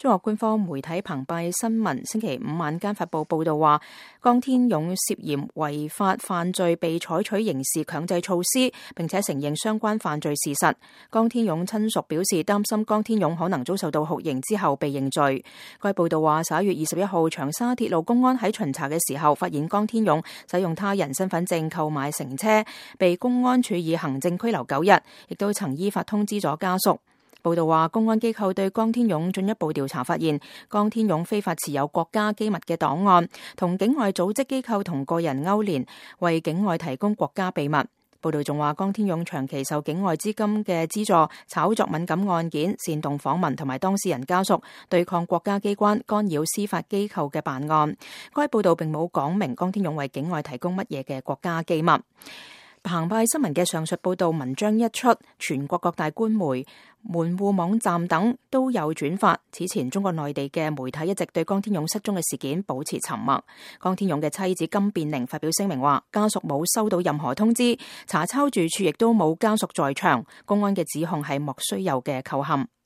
中國官方媒體澎湃新聞星期五晚間發布報道話，江天勇涉嫌違法犯罪被採取刑事強制措施，並且承認相關犯罪事實。江天勇親屬表示擔心江天勇可能遭受到酷刑之後被認罪。該報道話11月21號長沙鐵路公安喺巡查嘅時候發現江天勇使用他人身份證購買乘車，被公安處以行政拘留9日，亦都曾依法通知咗家屬。報道話，公安機構對江天勇進一步調查發現，江天勇非法持有國家機密嘅檔案，同境外組織機構同個人勾連，為境外提供國家秘密。報道仲話，江天勇長期受境外資金嘅資助，炒作敏感案件，煽動訪民同埋當事人家屬，對抗國家機關，干擾司法機構嘅辦案。該報道並冇講明江天勇為境外提供乜嘢嘅國家機密。澎湃新聞嘅上述報道文章一出，全國各大官媒、門戶網站等都有轉發。此前中國內地嘅媒體一直對江天勇失蹤嘅事件保持沉默。江天勇嘅妻子金變玲發表聲明話，家屬冇收到任何通知，查抄住處亦都冇家屬在場，公安嘅指控係莫須有嘅構陷。